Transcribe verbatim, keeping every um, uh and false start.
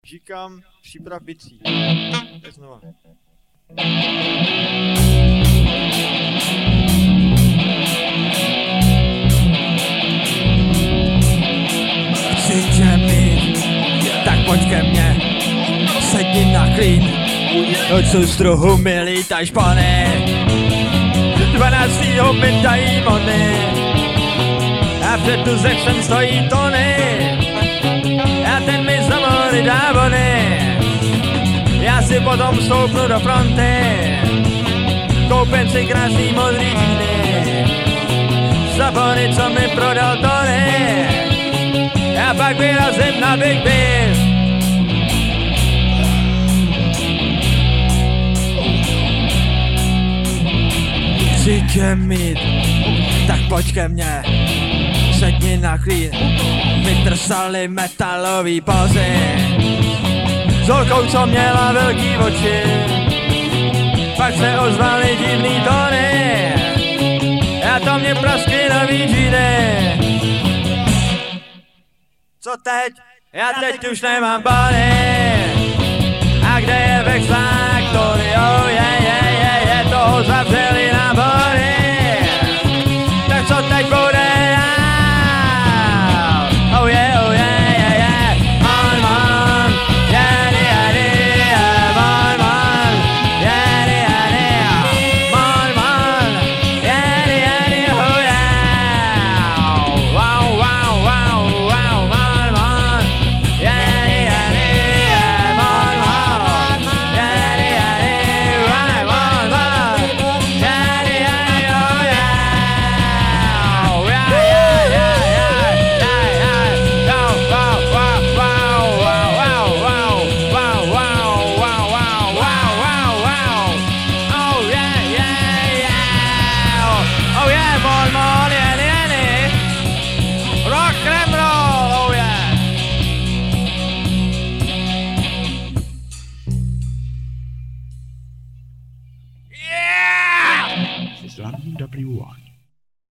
Říkám příprav bicí. Tak znova. Chci tě mít, tak pojď ke mně, sedni na klín, od soustruhu mi lítaj špony, dvanáctýho mi tají mony, a před tuzexem stojí Tony, a ten mi za mory dá vony, já si potom stoupnu do fronty, koupím si krásný modrý džíny, za bony, co mi prodal Tony, a pak vyrazím na Big Beef. Chci tě mít, tak pojď ke mně, sedni na klín, vytrsali metalový pozy, s holkou, co měla velký oči, pak se ozvaly divný tóny, a to mě praskly nový džíny. Co teď? Já teď už nemám body. A kde je vexlák Tony? Oh je, je, je, je, toho zavřeli na body. Tak co teď bude? Oh je, oh je, je, je. Mon, mon, jedy, jedy, mon, mon, jedy, jedy, mon, mon, jedy, jedy, oh yeah. Wow, wow, wow, wow, mon, mon, jedy, jedy, mon, mon, jedy, jedy, mon, mon, jedy, jedy, oh yeah. Oh yeah, yeah, yeah, yeah, yeah, yeah. Wow, wow, wow, wow, wow, wow, wow, wow, wow, wow, wow, wow. Oh yeah, yeah, yeah. Oh yeah, mon, mon, jedy, jedy. Rock and roll, oh yeah. Yeah! This is London W one.